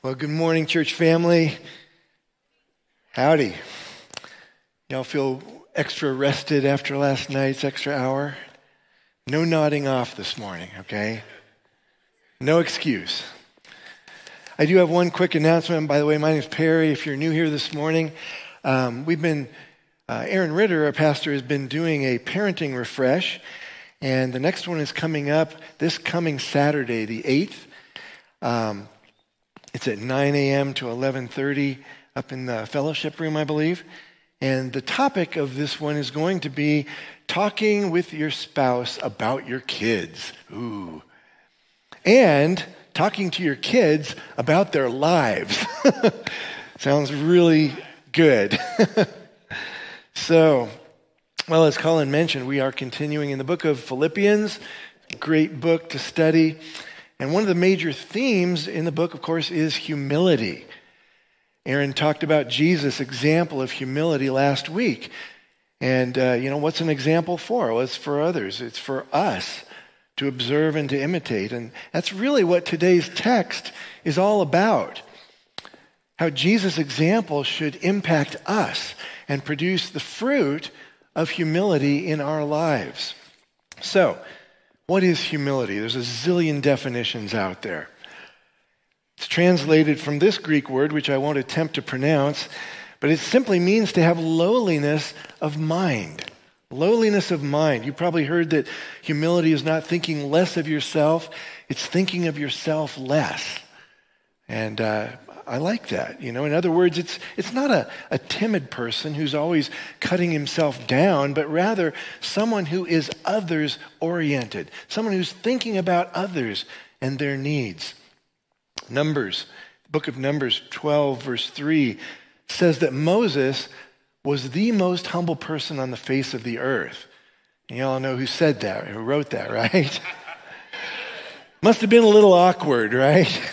Well, good morning, church family. Howdy. Y'all feel extra rested after last night's extra hour? No nodding off this morning, okay? No excuse. I do have one quick announcement. By the way, my name is Perry. If you're new here this morning, Aaron Ritter, our pastor, has been doing a parenting refresh, and the next one is coming up this coming Saturday, the 8th. It's at 9 a.m. to 11:30 up in the fellowship room, I believe. And the topic of this one is going to be talking with your spouse about your kids. Ooh. And talking to your kids about their lives. Sounds really good. So, well, as Colin mentioned, we are continuing in the book of Philippians. Great book to study. And one of the major themes in the book, of course, is humility. Aaron talked about Jesus' example of humility last week. And, what's an example for? Well, it's for others. It's for us to observe and to imitate. And that's really what today's text is all about. How Jesus' example should impact us and produce the fruit of humility in our lives. So, what is humility? There's a zillion definitions out there. It's translated from this Greek word, which I won't attempt to pronounce, but it simply means to have lowliness of mind. Lowliness of mind. You probably heard that humility is not thinking less of yourself, it's thinking of yourself less. And I like that. In other words, it's not a timid person who's always cutting himself down, but rather someone who is others-oriented, someone who's thinking about others and their needs. The book of Numbers 12, verse 3, says that Moses was the most humble person on the face of the earth. And you all know who said that, who wrote that, right? Must have been a little awkward, right?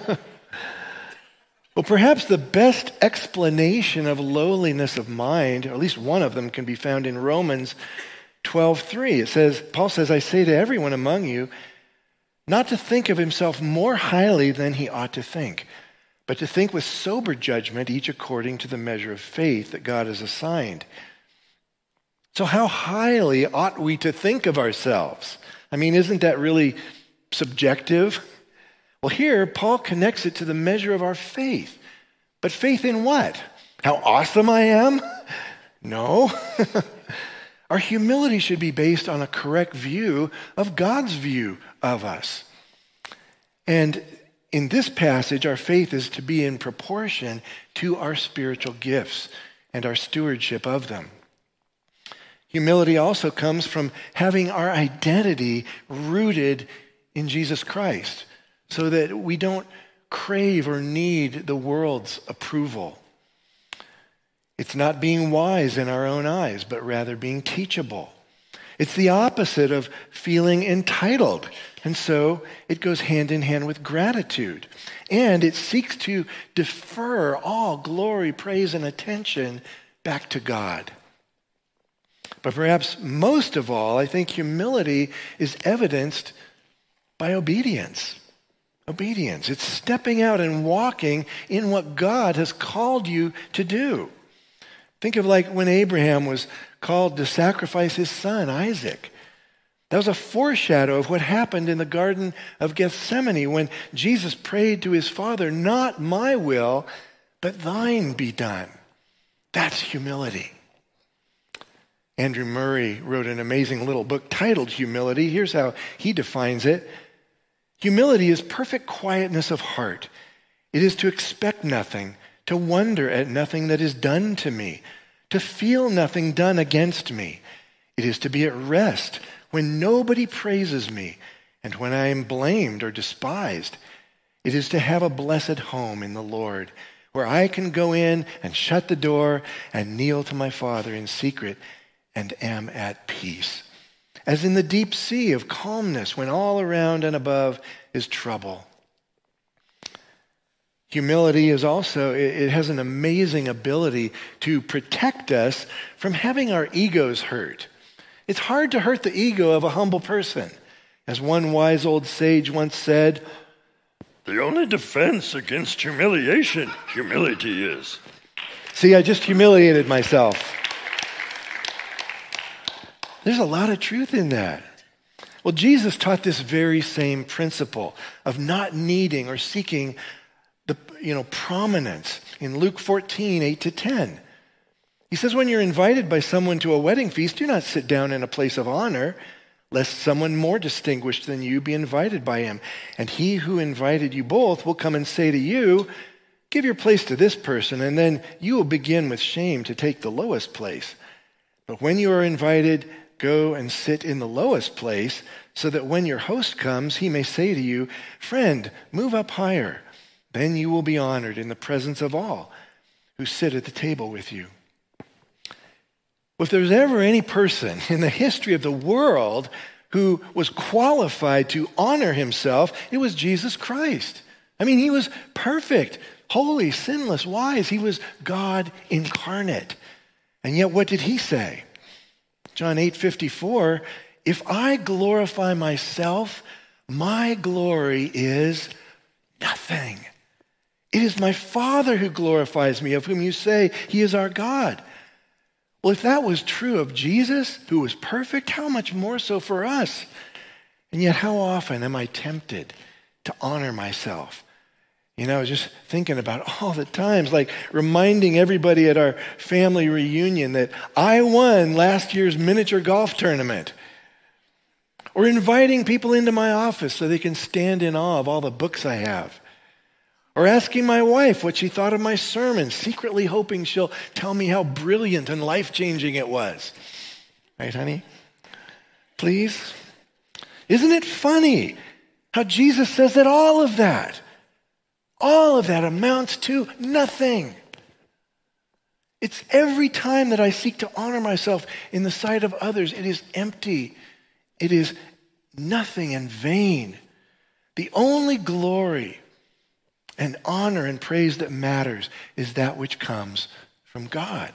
Well, perhaps the best explanation of lowliness of mind, or at least one of them, can be found in Romans 12:3. Paul says, I say to everyone among you, not to think of himself more highly than he ought to think, but to think with sober judgment, each according to the measure of faith that God has assigned. So how highly ought we to think of ourselves? I mean, isn't that really subjective? Well, here, Paul connects it to the measure of our faith. But faith in what? How awesome I am? No. Our humility should be based on a correct view of God's view of us. And in this passage, our faith is to be in proportion to our spiritual gifts and our stewardship of them. Humility also comes from having our identity rooted in Jesus Christ, so that we don't crave or need the world's approval. It's not being wise in our own eyes, but rather being teachable. It's the opposite of feeling entitled, and so it goes hand in hand with gratitude. And it seeks to defer all glory, praise, and attention back to God. But perhaps most of all, I think humility is evidenced by obedience. Obedience. It's stepping out and walking in what God has called you to do. Think of like when Abraham was called to sacrifice his son, Isaac. That was a foreshadow of what happened in the Garden of Gethsemane when Jesus prayed to his Father, not my will, but thine be done. That's humility. Andrew Murray wrote an amazing little book titled Humility. Here's how he defines it. Humility is perfect quietness of heart. It is to expect nothing, to wonder at nothing that is done to me, to feel nothing done against me. It is to be at rest when nobody praises me and when I am blamed or despised. It is to have a blessed home in the Lord, where I can go in and shut the door and kneel to my Father in secret and am at peace. As in the deep sea of calmness when all around and above is trouble. Humility is also, it has an amazing ability to protect us from having our egos hurt. It's hard to hurt the ego of a humble person. As one wise old sage once said, The only defense against humiliation, humility is. See, I just humiliated myself. There's a lot of truth in that. Well, Jesus taught this very same principle of not needing or seeking the prominence in Luke 14, 8-10. He says, when you're invited by someone to a wedding feast, do not sit down in a place of honor, lest someone more distinguished than you be invited by him. And he who invited you both will come and say to you, give your place to this person, and then you will begin with shame to take the lowest place. But when you are invited, go and sit in the lowest place, so that when your host comes, he may say to you, friend, move up higher. Then you will be honored in the presence of all who sit at the table with you. Well, if there was ever any person in the history of the world who was qualified to honor himself, it was Jesus Christ. I mean, he was perfect, holy, sinless, wise. He was God incarnate. And yet, what did he say? John 8:54, if I glorify myself, my glory is nothing. It is my Father who glorifies me, of whom you say he is our God. Well, if that was true of Jesus, who was perfect, how much more so for us? And yet, how often am I tempted to honor myself? I was just thinking about all the times, like reminding everybody at our family reunion that I won last year's miniature golf tournament. Or inviting people into my office so they can stand in awe of all the books I have. Or asking my wife what she thought of my sermon, secretly hoping she'll tell me how brilliant and life-changing it was. Right, honey? Please? Isn't it funny how Jesus says that all of that amounts to nothing? It's every time that I seek to honor myself in the sight of others, it is empty. It is nothing and vain. The only glory and honor and praise that matters is that which comes from God.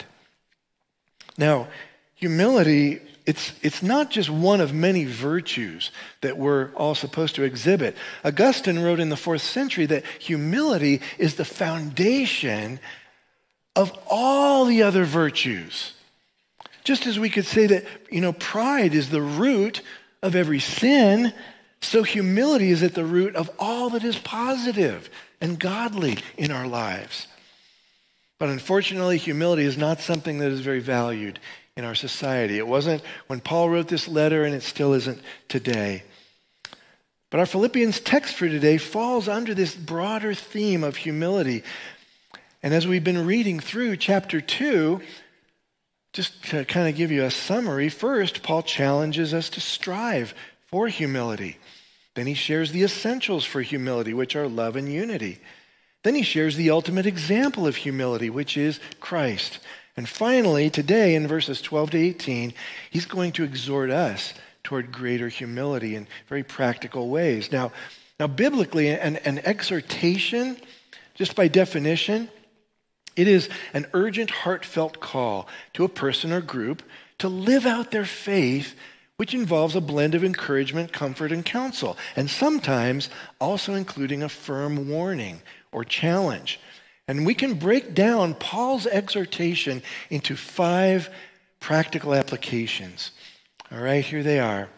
Now, humility, it's not just one of many virtues that we're all supposed to exhibit. Augustine wrote in the 4th century that humility is the foundation of all the other virtues. Just as we could say that, pride is the root of every sin, so humility is at the root of all that is positive and godly in our lives. But unfortunately, humility is not something that is very valued in our society. It wasn't when Paul wrote this letter, and it still isn't today. But our Philippians text for today falls under this broader theme of humility. And as we've been reading through chapter 2, just to kind of give you a summary, first, Paul challenges us to strive for humility. Then he shares the essentials for humility, which are love and unity. Then he shares the ultimate example of humility, which is Christ. And finally, today in verses 12-18, he's going to exhort us toward greater humility in very practical ways. Now biblically, an exhortation, just by definition, it is an urgent, heartfelt call to a person or group to live out their faith, which involves a blend of encouragement, comfort, and counsel, and sometimes also including a firm warning or challenge. And we can break down Paul's exhortation into 5 practical applications. All right, here they are.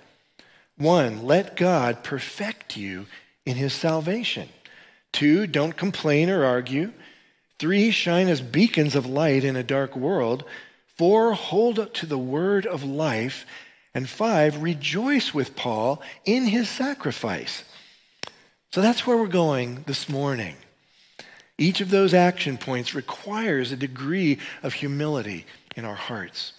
1, let God perfect you in his salvation. 2, don't complain or argue. 3, shine as beacons of light in a dark world. 4, hold to the word of life. And 5, rejoice with Paul in his sacrifice. So that's where we're going this morning. Each of those action points requires a degree of humility in our hearts.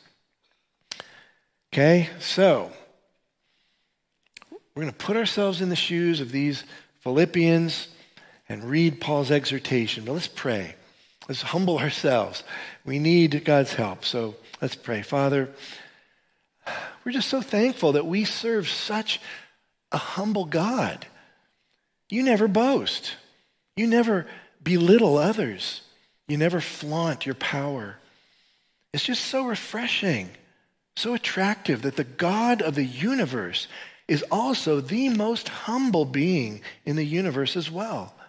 Okay, so we're going to put ourselves in the shoes of these Philippians and read Paul's exhortation. But let's pray. Let's humble ourselves. We need God's help. So let's pray. Father, we're just so thankful that we serve such a humble God. You never boast. You never belittle others. You never flaunt your power. It's just so refreshing, so attractive that the God of the universe is also the most humble being in the universe as well.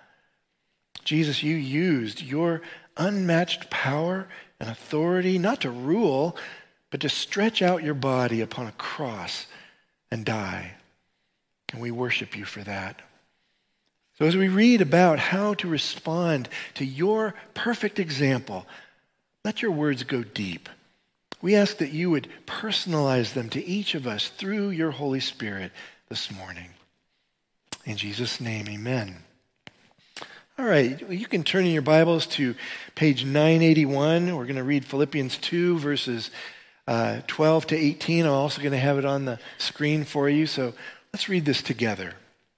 Jesus, you used your unmatched power and authority not to rule, but to stretch out your body upon a cross and die. And we worship you for that. So as we read about how to respond to your perfect example, let your words go deep. We ask that you would personalize them to each of us through your Holy Spirit this morning. In Jesus' name, amen. All right, you can turn in your Bibles to page 981. We're going to read Philippians 2, verses 12 to 18. I'm also going to have it on the screen for you, so let's read this together.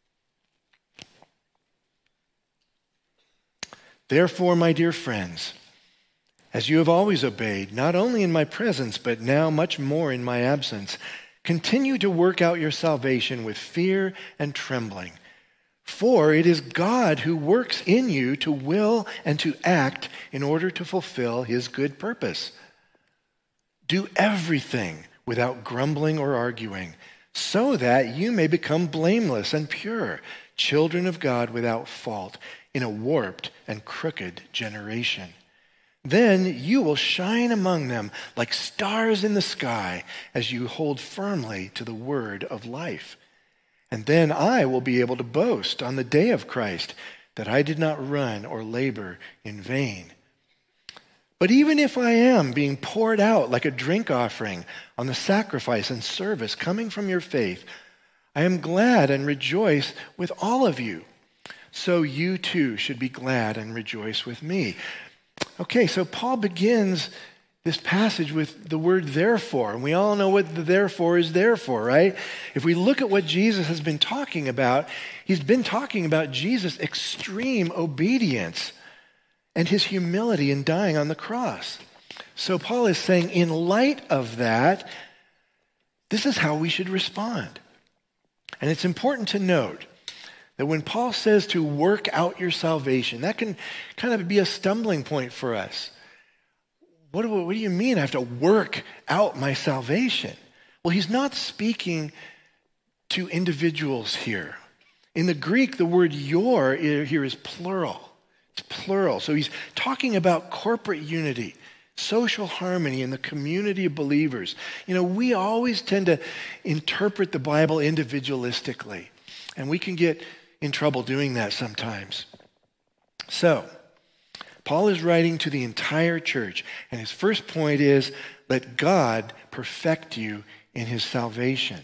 Therefore, my dear friends, as you have always obeyed, not only in my presence, but now much more in my absence, continue to work out your salvation with fear and trembling. For it is God who works in you to will and to act in order to fulfill his good purpose. Do everything without grumbling or arguing, so that you may become blameless and pure, children of God without fault, in a warped and crooked generation. Then you will shine among them like stars in the sky as you hold firmly to the word of life. And then I will be able to boast on the day of Christ that I did not run or labor in vain. But even if I am being poured out like a drink offering on the sacrifice and service coming from your faith, I am glad and rejoice with all of you. So you too should be glad and rejoice with me. Okay, so Paul begins this passage with the word therefore, and we all know what the therefore is there for, right? If we look at what Jesus has been talking about, he's been talking about Jesus' extreme obedience and his humility in dying on the cross. So Paul is saying, in light of that, this is how we should respond. And it's important to note that when Paul says to work out your salvation, that can kind of be a stumbling point for us. What do you mean I have to work out my salvation? Well, he's not speaking to individuals here. In the Greek, the word your here is plural. It's plural. So he's talking about corporate unity, social harmony in the community of believers. You know, we always tend to interpret the Bible individualistically, and we can get in trouble doing that sometimes. So, Paul is writing to the entire church, and his first point is, let God perfect you in his salvation.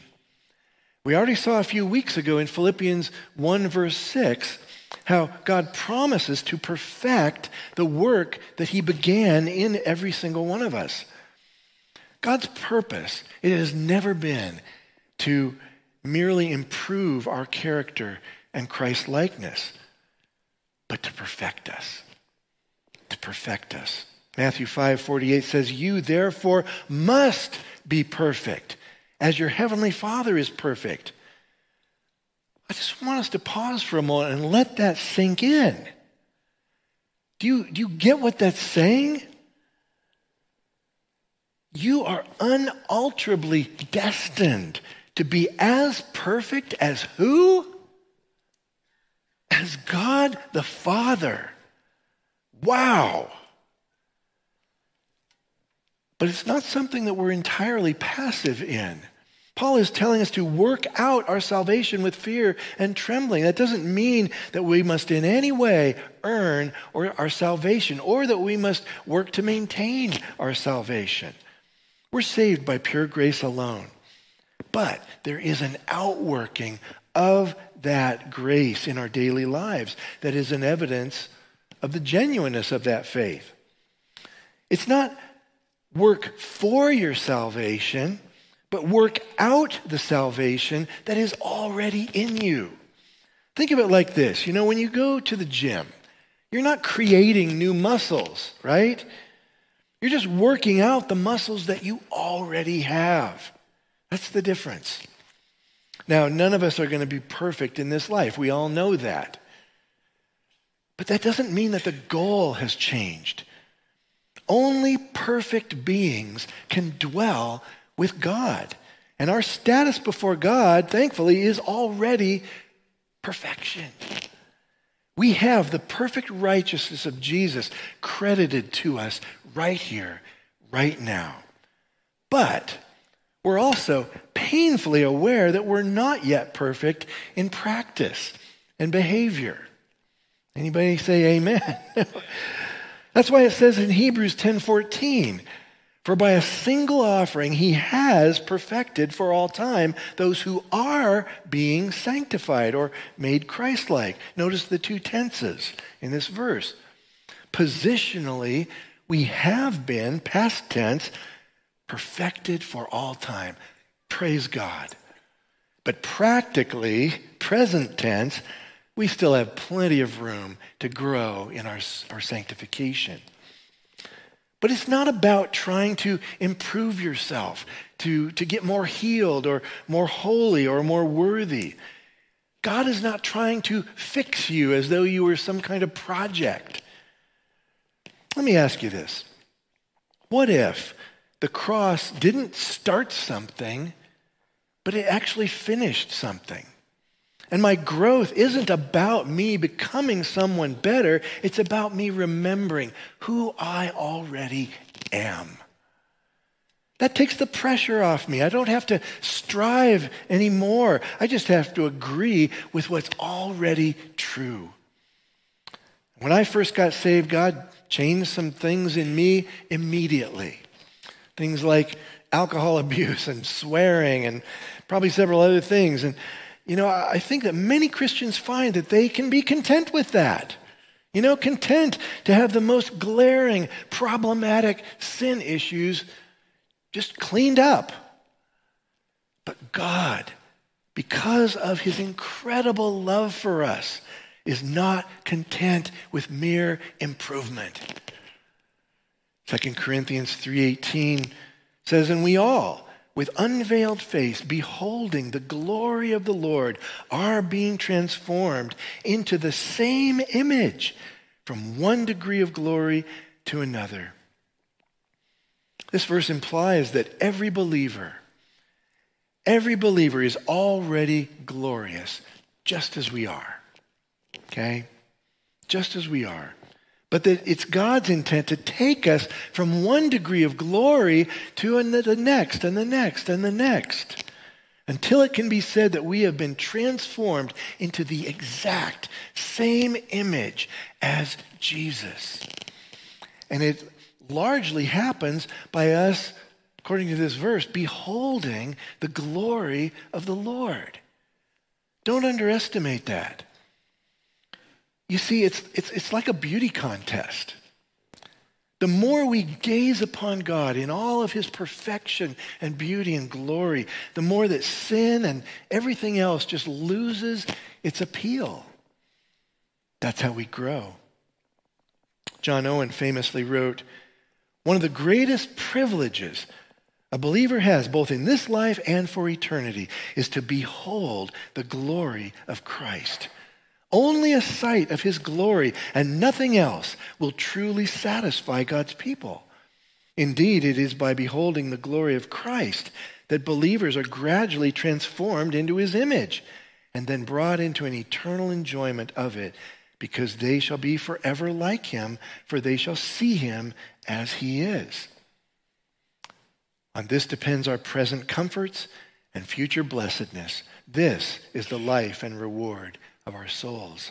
We already saw a few weeks ago in Philippians 1 verse 6 how God promises to perfect the work that he began in every single one of us. God's purpose, it has never been to merely improve our character and Christ-likeness, but to perfect us. To perfect us. Matthew 5:48 says, you therefore must be perfect as your heavenly Father is perfect. I just want us to pause for a moment and let that sink in. Do you get what that's saying? You are unalterably destined to be as perfect as who? As God the Father. Wow. But it's not something that we're entirely passive in. Paul is telling us to work out our salvation with fear and trembling. That doesn't mean that we must in any way earn our salvation or that we must work to maintain our salvation. We're saved by pure grace alone. But there is an outworking of that grace in our daily lives that is an evidence of the genuineness of that faith. It's not work for your salvation, but work out the salvation that is already in you. Think of it like this. You know, when you go to the gym, you're not creating new muscles, right? You're just working out the muscles that you already have. That's the difference. Now, none of us are going to be perfect in this life. We all know that. But that doesn't mean that the goal has changed. Only perfect beings can dwell with God. And our status before God, thankfully, is already perfection. We have the perfect righteousness of Jesus credited to us right here, right now. But we're also painfully aware that we're not yet perfect in practice and behavior. Anybody say amen? That's why it says in Hebrews 10:14, for by a single offering he has perfected for all time those who are being sanctified or made Christ-like. Notice the two tenses in this verse. Positionally, we have been, past tense, perfected for all time. Praise God. But practically, present tense, we still have plenty of room to grow in our sanctification. But it's not about trying to improve yourself, to get more healed or more holy or more worthy. God is not trying to fix you as though you were some kind of project. Let me ask you this. What if the cross didn't start something, but it actually finished something? And my growth isn't about me becoming someone better. It's about me remembering who I already am. That takes the pressure off me. I don't have to strive anymore. I just have to agree with what's already true. When I first got saved, God changed some things in me immediately. Things like alcohol abuse and swearing and probably several other things. And I think that many Christians find that they can be content with that. Content to have the most glaring, problematic sin issues just cleaned up. But God, because of his incredible love for us, is not content with mere improvement. 2 Corinthians 3:18 says, and we all, with unveiled face, beholding the glory of the Lord, are being transformed into the same image from one degree of glory to another. This verse implies that every believer is already glorious, just as we are. Okay? Just as we are. But that it's God's intent to take us from one degree of glory to the next and the next and the next, until it can be said that we have been transformed into the exact same image as Jesus. And it largely happens by us, according to this verse, beholding the glory of the Lord. Don't underestimate that. You see, it's like a beauty contest. The more we gaze upon God in all of his perfection and beauty and glory, the more that sin and everything else just loses its appeal. That's how we grow. John Owen famously wrote, one of the greatest privileges a believer has, both in this life and for eternity, is to behold the glory of Christ. Only a sight of his glory and nothing else will truly satisfy God's people. Indeed, it is by beholding the glory of Christ that believers are gradually transformed into his image and then brought into an eternal enjoyment of it, because they shall be forever like him, for they shall see him as he is. On this depends our present comforts and future blessedness. This is the life and reward of our souls.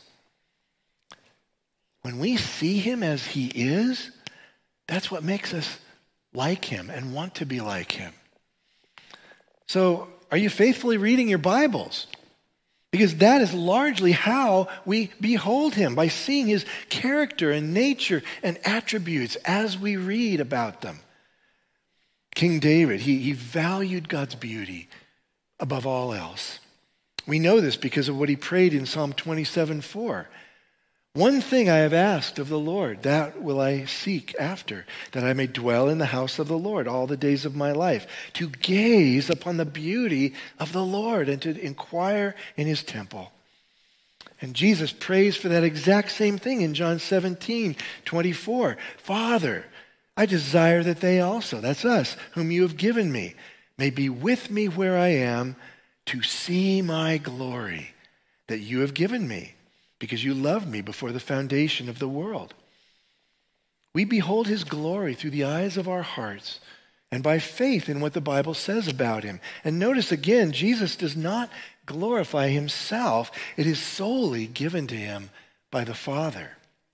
When we see him as he is, that's what makes us like him and want to be like him. So, are you faithfully reading your Bibles? Because that is largely how we behold him, by seeing his character and nature and attributes as we read about them. King David, he valued God's beauty above all else. We know this because of what he prayed in Psalm 27:4. One thing I have asked of the Lord, that will I seek after, that I may dwell in the house of the Lord all the days of my life, to gaze upon the beauty of the Lord and to inquire in his temple. And Jesus prays for that exact same thing in John 17:24. Father, I desire that they also, that's us, whom you have given me, may be with me where I am, to see my glory that you have given me, because you loved me before the foundation of the world. We behold his glory through the eyes of our hearts and by faith in what the Bible says about him. And notice again, Jesus does not glorify himself. It is solely given to him by the Father.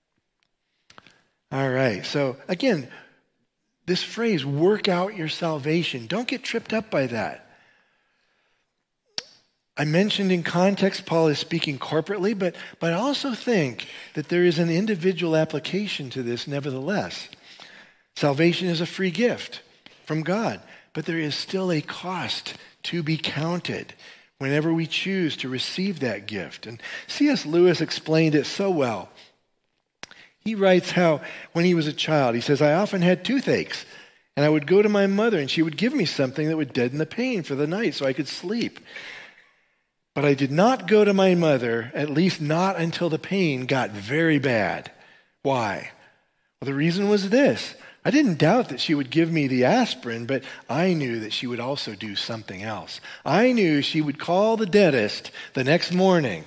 All right, so again, this phrase, work out your salvation. Don't get tripped up by that. I mentioned in context, Paul is speaking corporately, but I also think that there is an individual application to this nevertheless. Salvation is a free gift from God, but there is still a cost to be counted whenever we choose to receive that gift. And C.S. Lewis explained it so well. He writes how when he was a child, he says, I often had toothaches, and I would go to my mother, and she would give me something that would deaden the pain for the night so I could sleep. But I did not go to my mother, at least not until the pain got very bad. Why? Well, the reason was this. I didn't doubt that she would give me the aspirin, but I knew that she would also do something else. I knew she would call the dentist the next morning.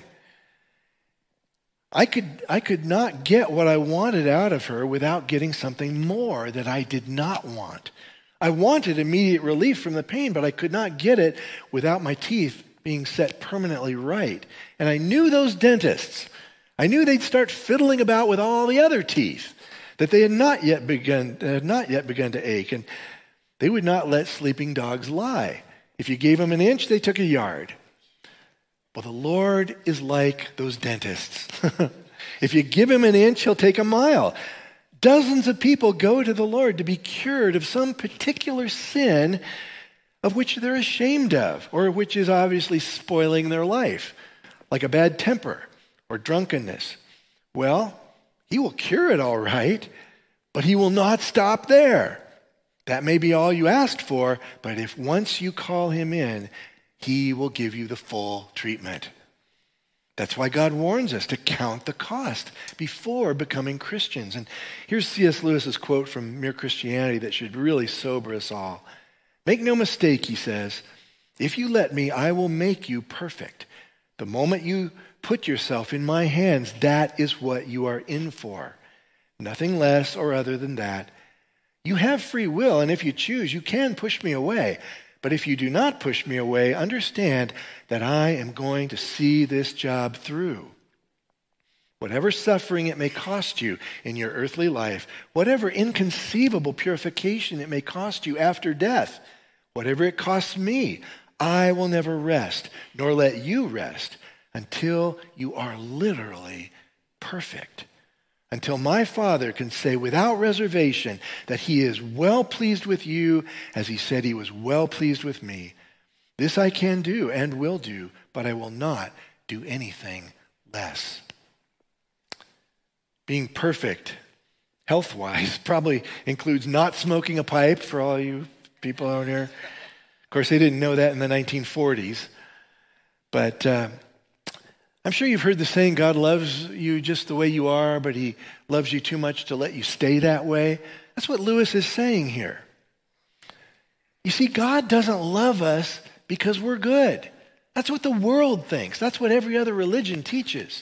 I could not get what I wanted out of her without getting something more that I did not want. I wanted immediate relief from the pain, but I could not get it without my teeth being set permanently right. And I knew those dentists. I knew they'd start fiddling about with all the other teeth, that they had not yet begun to ache, and they would not let sleeping dogs lie. If you gave them an inch, they took a yard. Well, the Lord is like those dentists. If you give him an inch, he'll take a mile. Dozens of people go to the Lord to be cured of some particular sin of which they're ashamed of, or which is obviously spoiling their life, like a bad temper or drunkenness. Well, he will cure it all right, but he will not stop there. That may be all you asked for, but if once you call him in, he will give you the full treatment. That's why God warns us to count the cost before becoming Christians. And here's C.S. Lewis's quote from Mere Christianity that should really sober us all. Make no mistake, he says, if you let me, I will make you perfect. The moment you put yourself in my hands, that is what you are in for. Nothing less or other than that. You have free will, and if you choose, you can push me away. But if you do not push me away, understand that I am going to see this job through. Whatever suffering it may cost you in your earthly life, whatever inconceivable purification it may cost you after death, whatever it costs me, I will never rest, nor let you rest, until you are literally perfect. Until my Father can say without reservation that he is well pleased with you as he said he was well pleased with me. This I can do and will do, but I will not do anything less. Being perfect, health-wise, probably includes not smoking a pipe for all you people out here. Of course, they didn't know that in the 1940s. But I'm sure you've heard the saying, God loves you just the way you are, but he loves you too much to let you stay that way. That's what Lewis is saying here. You see, God doesn't love us because we're good. That's what the world thinks. That's what every other religion teaches.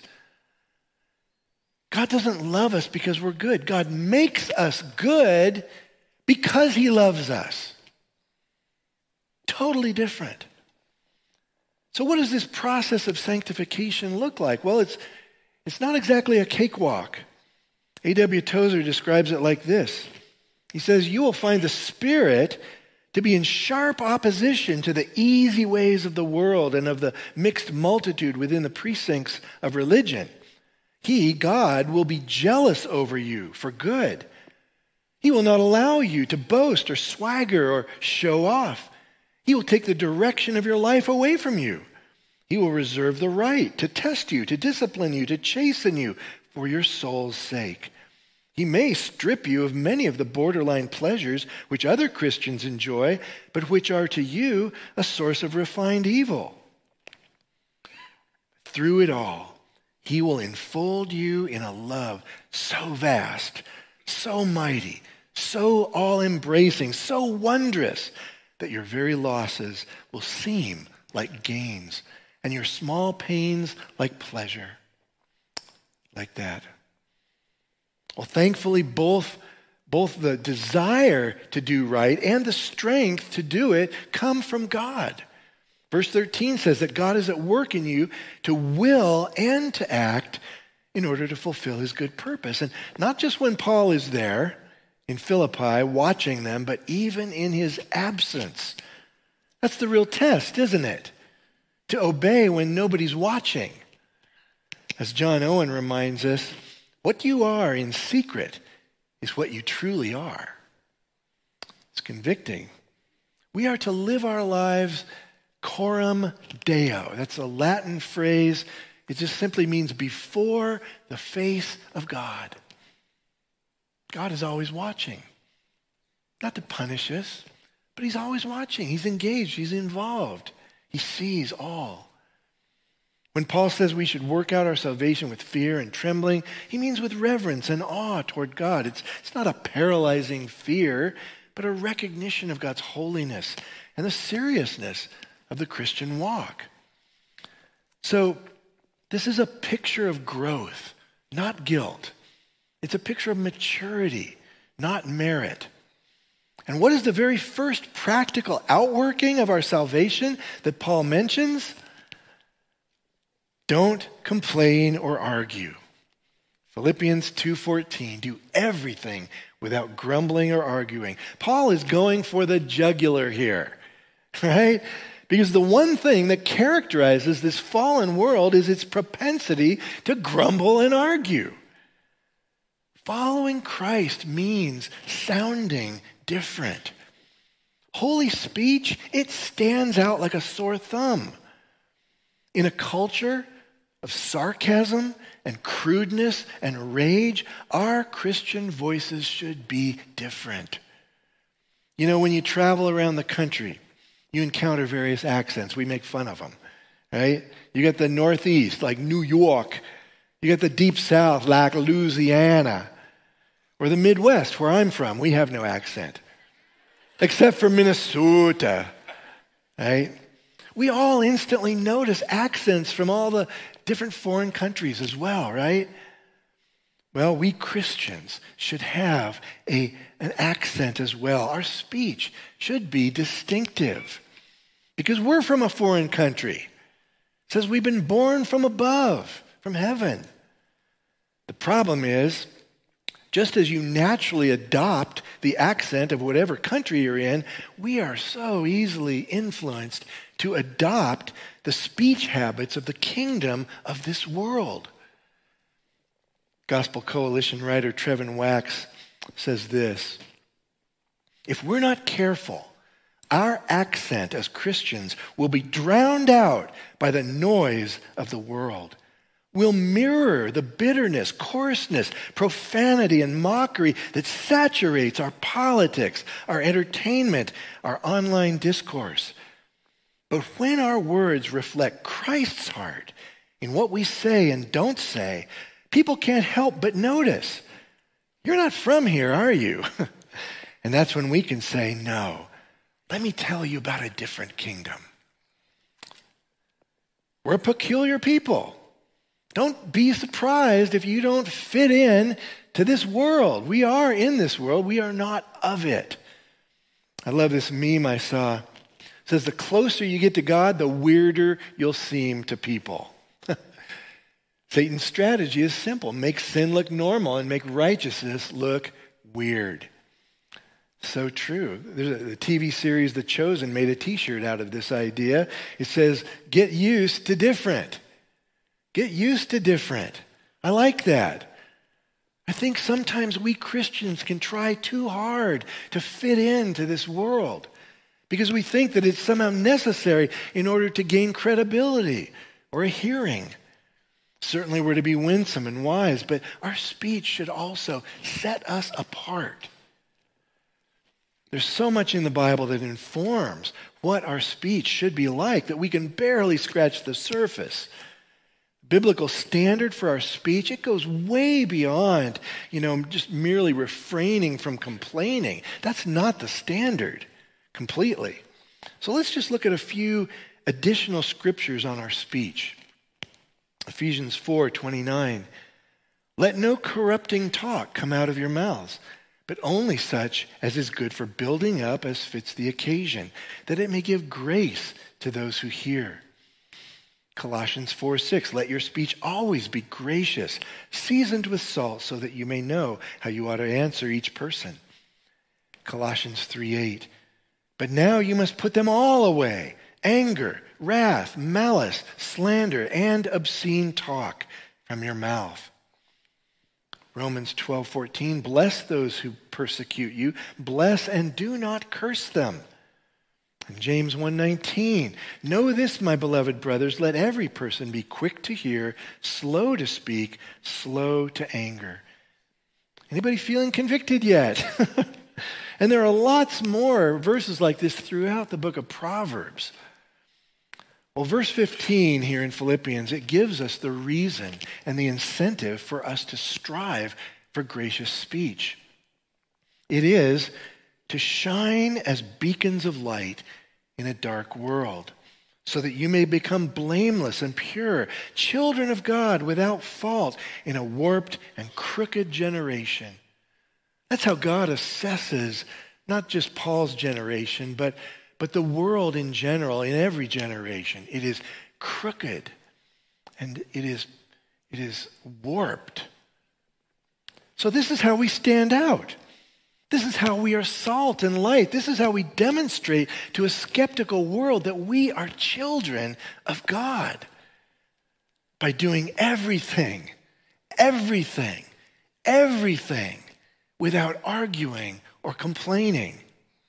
God doesn't love us because we're good. God makes us good because he loves us. Totally different. So what does this process of sanctification look like? Well, it's not exactly a cakewalk. A.W. Tozer describes it like this. He says, you will find the Spirit to be in sharp opposition to the easy ways of the world and of the mixed multitude within the precincts of religion. He, God, will be jealous over you for good. He will not allow you to boast or swagger or show off. He will take the direction of your life away from you. He will reserve the right to test you, to discipline you, to chasten you for your soul's sake. He may strip you of many of the borderline pleasures which other Christians enjoy, but which are to you a source of refined evil. Through it all, he will enfold you in a love so vast, so mighty, so all-embracing, so wondrous, that your very losses will seem like gains, and your small pains like pleasure. like that? Well, thankfully, both the desire to do right and the strength to do it come from God. Verse 13 says that God is at work in you to will and to act in order to fulfill his good purpose. And not just when Paul is there in Philippi watching them, but even in his absence. That's the real test, isn't it? To obey when nobody's watching. As John Owen reminds us, what you are in secret is what you truly are. It's convicting. We are to live our lives coram Deo. That's a Latin phrase. It just simply means before the face of God. God is always watching. Not to punish us, but he's always watching. He's engaged. He's involved. He sees all. When Paul says we should work out our salvation with fear and trembling, he means with reverence and awe toward God. It's not a paralyzing fear, but a recognition of God's holiness and the seriousness of the Christian walk. So this is a picture of growth, not guilt. It's a picture of maturity, not merit. And what is the very first practical outworking of our salvation that Paul mentions? Don't complain or argue. Philippians 2:14, do everything without grumbling or arguing. Paul is going for the jugular here, right? Because the one thing that characterizes this fallen world is its propensity to grumble and argue. Following Christ means sounding different. Holy speech, it stands out like a sore thumb. In a culture of sarcasm and crudeness and rage, our Christian voices should be different. You know, when you travel around the country, you encounter various accents. We make fun of them, right? You got the Northeast, like New York. You got the Deep South, like Louisiana. Or the Midwest, where I'm from. We have no accent. Except for Minnesota, right? We all instantly notice accents from all the different foreign countries as well, right? Well, we Christians should have an accent as well. Our speech should be distinctive because we're from a foreign country. It says we've been born from above, from heaven. The problem is, just as you naturally adopt the accent of whatever country you're in, we are so easily influenced to adopt the speech habits of the kingdom of this world. Gospel Coalition writer Trevin Wax says this: if we're not careful, our accent as Christians will be drowned out by the noise of the world. We'll mirror the bitterness, coarseness, profanity, and mockery that saturates our politics, our entertainment, our online discourse. But when our words reflect Christ's heart in what we say and don't say, people can't help but notice. You're not from here, are you? And that's when we can say, no, let me tell you about a different kingdom. We're a peculiar people. Don't be surprised if you don't fit in to this world. We are in this world. We are not of it. I love this meme I saw. It says, the closer you get to God, the weirder you'll seem to people. Satan's strategy is simple. Make sin look normal and make righteousness look weird. So true. There's a TV series, The Chosen, made a t-shirt out of this idea. It says, get used to different. Get used to different. I like that. I think sometimes we Christians can try too hard to fit into this world because we think that it's somehow necessary in order to gain credibility or a hearing. Certainly we're to be winsome and wise, but our speech should also set us apart. There's so much in the Bible that informs what our speech should be like that we can barely scratch the surface. Biblical standard for our speech, it goes way beyond, just merely refraining from complaining. That's not the standard completely. So let's just look at a few additional scriptures on our speech. Ephesians 4:29 Let no corrupting talk come out of your mouths, but only such as is good for building up as fits the occasion, that it may give grace to those who hear. Colossians 4:6, let your speech always be gracious, seasoned with salt, so that you may know how you ought to answer each person. Colossians 3:8, but now you must put them all away, anger, wrath, malice, slander, and obscene talk from your mouth. Romans 12:14, bless those who persecute you, bless and do not curse them. And James 1:19, know this, my beloved brothers, let every person be quick to hear, slow to speak, slow to anger. Anybody feeling convicted yet? And there are lots more verses like this throughout the book of Proverbs. Well, verse 15 here in Philippians, it gives us the reason and the incentive for us to strive for gracious speech. It is to shine as beacons of light in a dark world, so that you may become blameless and pure, children of God without fault in a warped and crooked generation. That's how God assesses not just Paul's generation, but the world in general, in every generation. It is crooked and it is warped. So this is how we stand out. This is how we are salt and light. This is how we demonstrate to a skeptical world that we are children of God. By doing everything without arguing or complaining.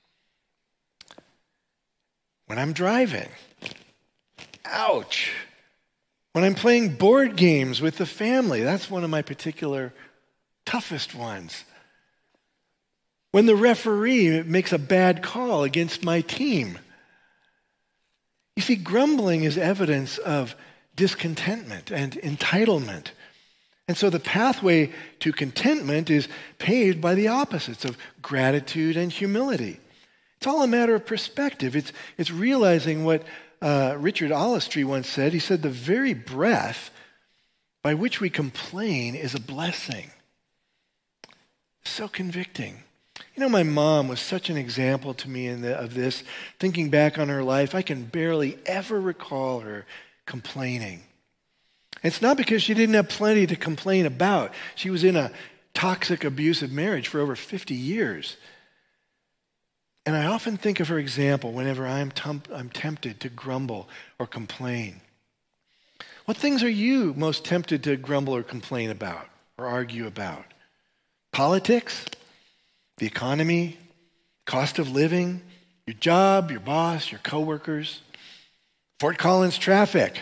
When I'm driving, ouch. When I'm playing board games with the family, that's one of my particular toughest ones. When the referee makes a bad call against my team. You see, grumbling is evidence of discontentment and entitlement. And so the pathway to contentment is paved by the opposites of gratitude and humility. It's all a matter of perspective. It's realizing what Richard Allestree once said. He said, the very breath by which we complain is a blessing. So convicting. You know, my mom was such an example to me of this. Thinking back on her life, I can barely ever recall her complaining. It's not because she didn't have plenty to complain about. She was in a toxic, abusive marriage for over 50 years. And I often think of her example whenever I'm tempted to grumble or complain. What things are you most tempted to grumble or complain about or argue about? Politics? The economy? Cost of living? Your job? Your boss? Your coworkers? Fort Collins traffic?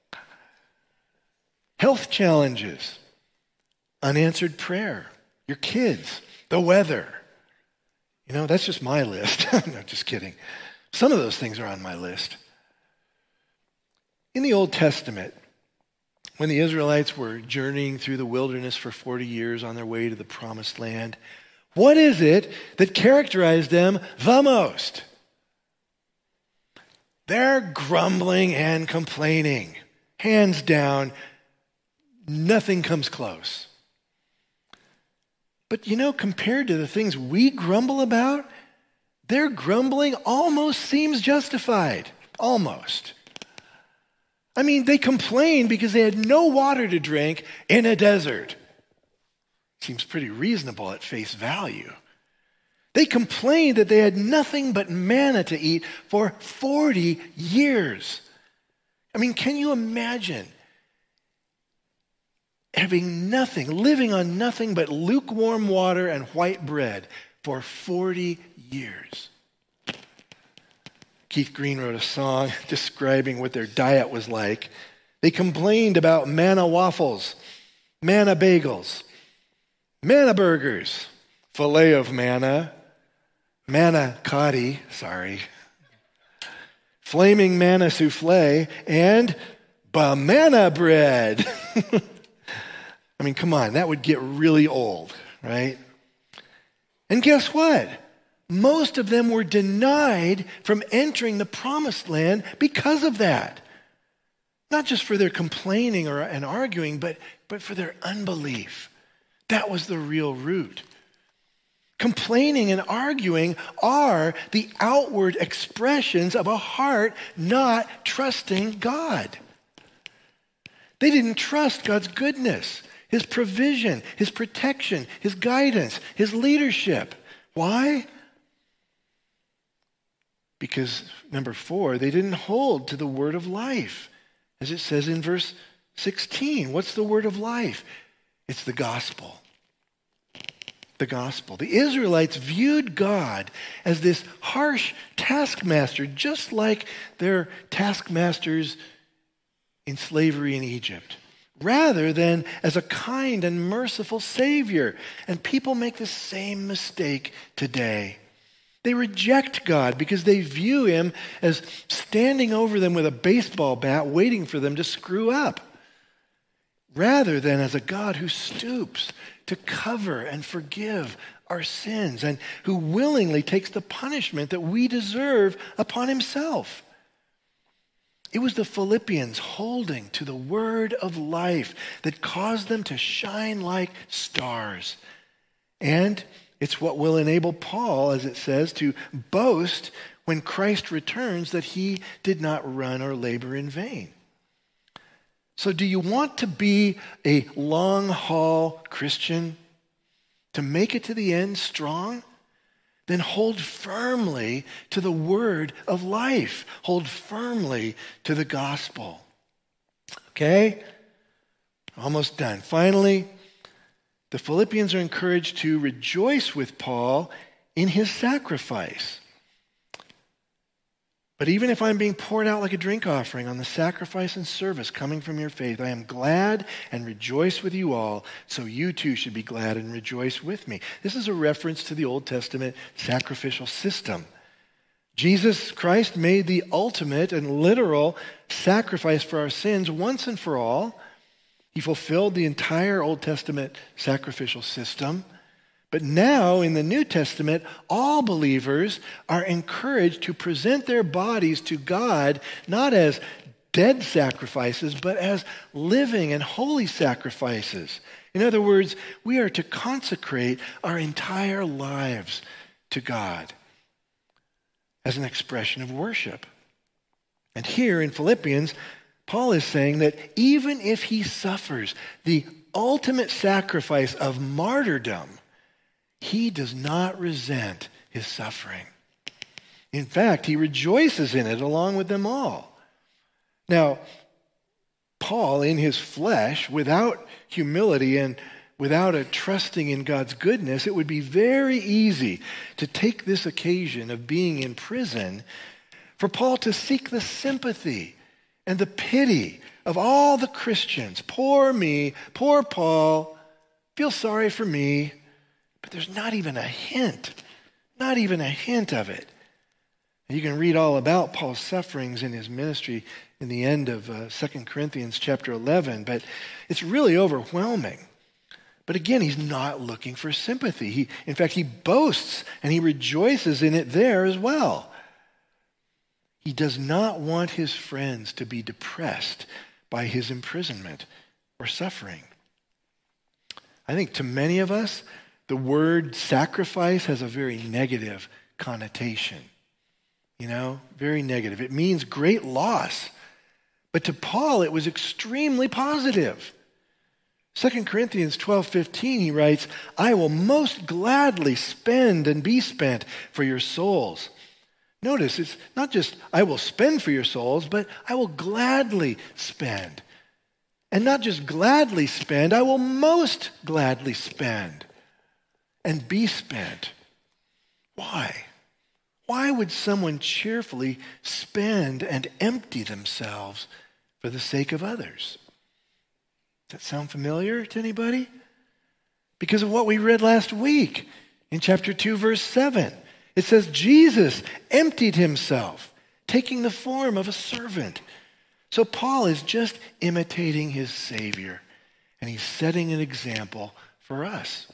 Health challenges? Unanswered prayer? Your kids? The weather? You know, that's just my list. No, just kidding. Some of those things are on my list. In the Old Testament, when the Israelites were journeying through the wilderness for 40 years on their way to the Promised Land, what is it that characterized them the most? They're grumbling and complaining. Hands down, nothing comes close. But you know, compared to the things we grumble about, their grumbling almost seems justified. Almost. I mean, they complained because they had no water to drink in a desert. Seems pretty reasonable at face value. They complained that they had nothing but manna to eat for 40 years. I mean, can you imagine having nothing, living on nothing but lukewarm water and white bread for 40 years? Keith Green wrote a song describing what their diet was like. They complained about manna waffles, manna bagels, manna burgers, filet of manna, manna cotti, flaming manna souffle, and banana bread. I mean, come on, that would get really old, right? And guess what? Most of them were denied from entering the Promised Land because of that. Not just for their complaining and arguing, but for their unbelief. That was the real root. Complaining and arguing are the outward expressions of a heart not trusting God. They didn't trust God's goodness, his provision, his protection, his guidance, his leadership. Why? Because, number 4, they didn't hold to the word of life. As it says in verse 16, what's the word of life? It's the gospel. The gospel. The Israelites viewed God as this harsh taskmaster, just like their taskmasters in slavery in Egypt, rather than as a kind and merciful Savior. And people make the same mistake today. They reject God because they view him as standing over them with a baseball bat waiting for them to screw up, rather than as a God who stoops to cover and forgive our sins and who willingly takes the punishment that we deserve upon himself. It was the Philippians holding to the word of life that caused them to shine like stars. And it's what will enable Paul, as it says, to boast when Christ returns that he did not run or labor in vain. So do you want to be a long-haul Christian, to make it to the end strong? Then hold firmly to the word of life. Hold firmly to the gospel. Okay? Almost done. Finally, the Philippians are encouraged to rejoice with Paul in his sacrifice. But even if I'm being poured out like a drink offering on the sacrifice and service coming from your faith, I am glad and rejoice with you all, so you too should be glad and rejoice with me. This is a reference to the Old Testament sacrificial system. Jesus Christ made the ultimate and literal sacrifice for our sins once and for all. He fulfilled the entire Old Testament sacrificial system. But now, in the New Testament, all believers are encouraged to present their bodies to God not as dead sacrifices, but as living and holy sacrifices. In other words, we are to consecrate our entire lives to God as an expression of worship. And here in Philippians, Paul is saying that even if he suffers the ultimate sacrifice of martyrdom, he does not resent his suffering. In fact, he rejoices in it along with them all. Now, Paul, in his flesh, without humility and without a trusting in God's goodness, it would be very easy to take this occasion of being in prison for Paul to seek the sympathy and the pity of all the Christians. Poor me, poor Paul, feel sorry for me. But there's not even a hint of it. You can read all about Paul's sufferings in his ministry in the end of 2 Corinthians chapter 11, but it's really overwhelming. But again, he's not looking for sympathy. In fact, he boasts and he rejoices in it there as well. He does not want his friends to be depressed by his imprisonment or suffering. I think to many of us, the word sacrifice has a very negative connotation. Very negative. It means great loss. But to Paul, it was extremely positive. 2 Corinthians 12:15, he writes, I will most gladly spend and be spent for your souls. Notice, it's not just I will spend for your souls, but I will gladly spend. And not just gladly spend, I will most gladly spend and be spent. Why? Why would someone cheerfully spend and empty themselves for the sake of others? Does that sound familiar to anybody? Because of what we read last week in chapter 2, verse 7. It says, Jesus emptied himself, taking the form of a servant. So Paul is just imitating his Savior, and he's setting an example for us.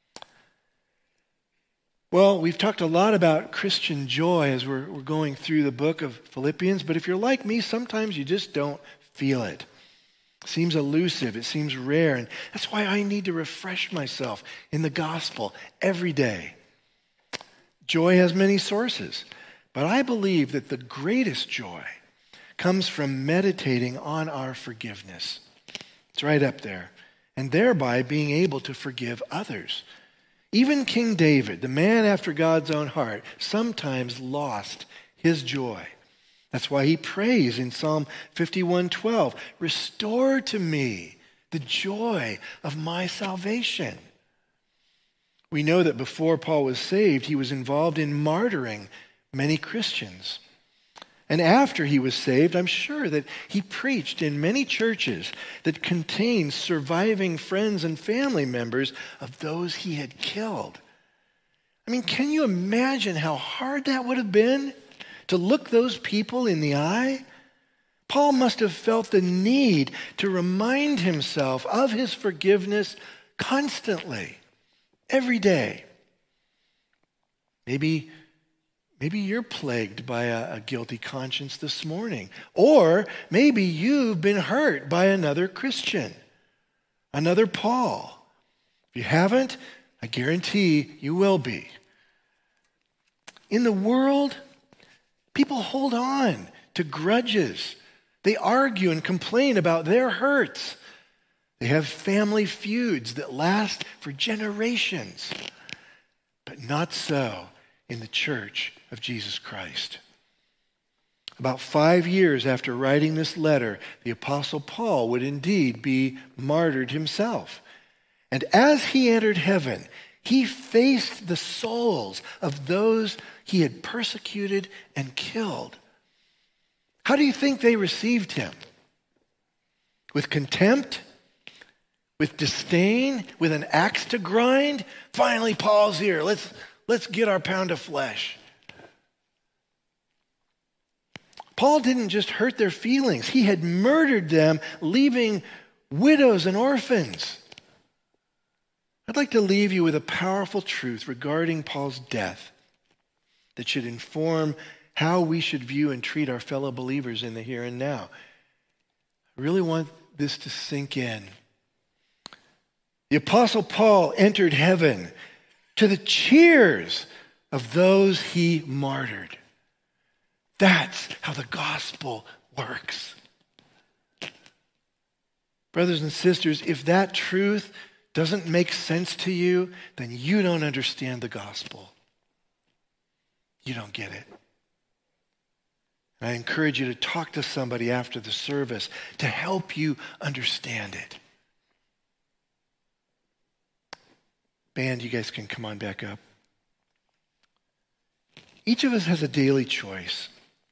Well, we've talked a lot about Christian joy as we're going through the book of Philippians, but if you're like me, sometimes you just don't feel it. It seems elusive. It seems rare. And that's why I need to refresh myself in the gospel every day. Joy has many sources, but I believe that the greatest joy comes from meditating on our forgiveness. It's right up there. And thereby being able to forgive others. Even King David, the man after God's own heart, sometimes lost his joy. That's why he prays in Psalm 51:12, "Restore to me the joy of my salvation." We know that before Paul was saved, he was involved in martyring many Christians. And after he was saved, I'm sure that he preached in many churches that contained surviving friends and family members of those he had killed. I mean, can you imagine how hard that would have been to look those people in the eye? Paul must have felt the need to remind himself of his forgiveness constantly, every day. Maybe you're plagued by a guilty conscience this morning. Or maybe you've been hurt by another Christian, another Paul. If you haven't, I guarantee you will be. In the world, people hold on to grudges. They argue and complain about their hurts. They have family feuds that last for generations. But not so in the church of Jesus Christ. About 5 years after writing this letter, the Apostle Paul would indeed be martyred himself. And as he entered heaven, he faced the souls of those he had persecuted and killed. How do you think they received him? With contempt? With disdain? With an axe to grind? Finally, Paul's here. Let's get our pound of flesh. Paul didn't just hurt their feelings. He had murdered them, leaving widows and orphans. I'd like to leave you with a powerful truth regarding Paul's death that should inform how we should view and treat our fellow believers in the here and now. I really want this to sink in. The Apostle Paul entered heaven to the cheers of those he martyred. That's how the gospel works. Brothers and sisters, if that truth doesn't make sense to you, then you don't understand the gospel. You don't get it. And I encourage you to talk to somebody after the service to help you understand it. Band, you guys can come on back up. Each of us has a daily choice.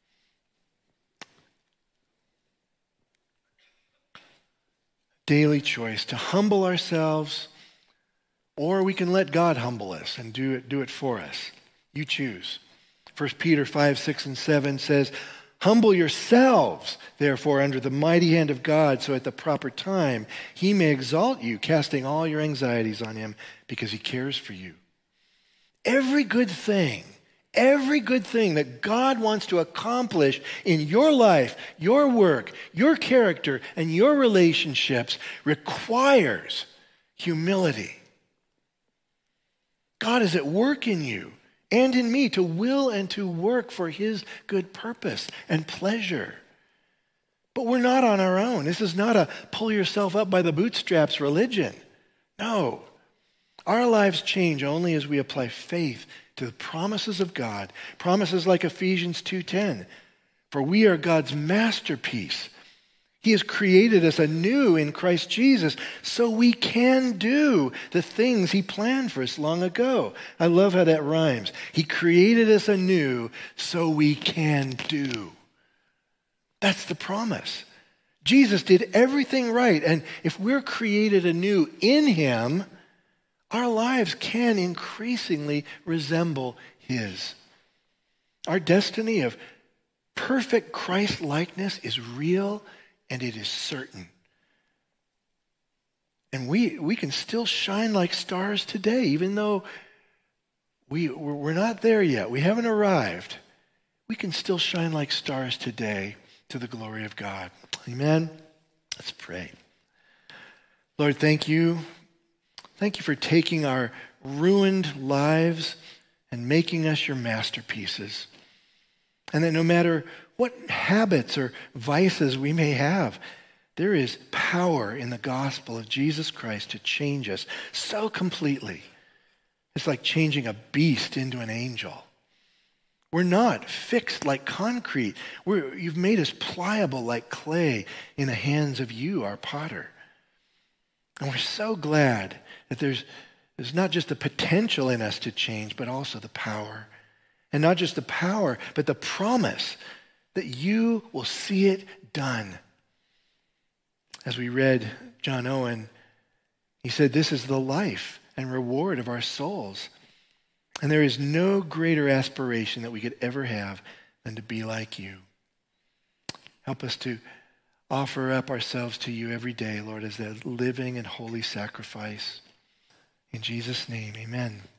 Daily choice to humble ourselves, or we can let God humble us and do it for us. You choose. 1 Peter 5, 6, and 7 says, "Humble yourselves, therefore, under the mighty hand of God, so at the proper time he may exalt you, casting all your anxieties on him, because he cares for you." Every good thing that God wants to accomplish in your life, your work, your character, and your relationships requires humility. God is at work in you and in me to will and to work for his good purpose and pleasure. But we're not on our own. This is not a pull yourself up by the bootstraps religion. No. Our lives change only as we apply faith to the promises of God. Promises like Ephesians 2:10. For we are God's masterpiece. He has created us anew in Christ Jesus so we can do the things he planned for us long ago. I love how that rhymes. He created us anew so we can do. That's the promise. Jesus did everything right, and if we're created anew in him, our lives can increasingly resemble his. Our destiny of perfect Christ-likeness is real and it is certain. And we can still shine like stars today, even though we're not there yet. We haven't arrived. We can still shine like stars today to the glory of God. Amen. Let's pray. Lord, thank you. Thank you for taking our ruined lives and making us your masterpieces. And that no matter what habits or vices we may have, there is power in the gospel of Jesus Christ to change us so completely. It's like changing a beast into an angel. We're not fixed like concrete. You've made us pliable like clay in the hands of you, our potter. And we're so glad that there's not just the potential in us to change, but also the power. And not just the power, but the promise that you will see it done. As we read John Owen, he said, this is the life and reward of our souls. And there is no greater aspiration that we could ever have than to be like you. Help us to offer up ourselves to you every day, Lord, as a living and holy sacrifice. In Jesus' name, amen.